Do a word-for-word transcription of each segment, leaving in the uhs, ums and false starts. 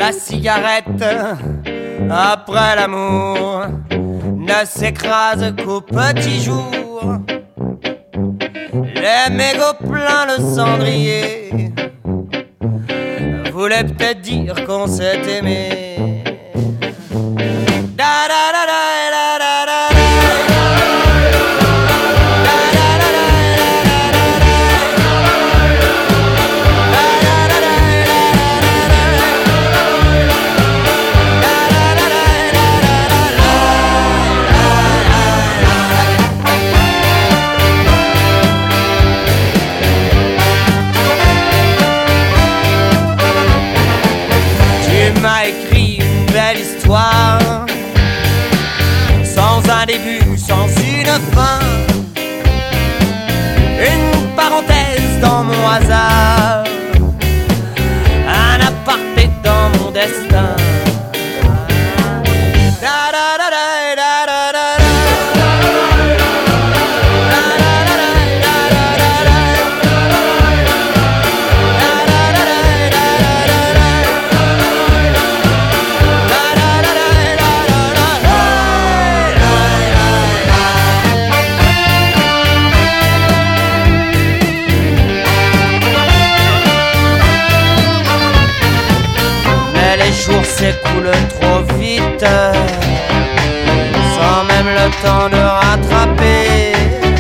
La cigarette après l'amour ne s'écrase qu'au petit jour. Les mégots pleins le cendrier voulait peut-être dire qu'on s'est aimé. Da da da da da da da. M'a écrit une belle histoire, sans un début, sans une fin, une parenthèse dans mon hasard, un aparté dans mon destin. Da, da, da, da, da, da, da, da. Les jours s'écoulent trop vite, sans même le temps de rattraper.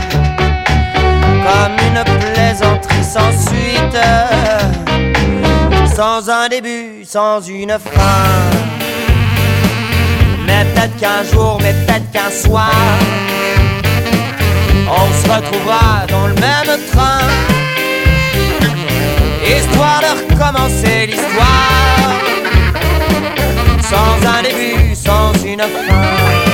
Comme une plaisanterie sans suite, sans un début, sans une fin. Mais peut-être qu'un jour, mais peut-être qu'un soir, on se retrouvera dans le même train, histoire de recommencer l'histoire. Sans un début, sans une fin.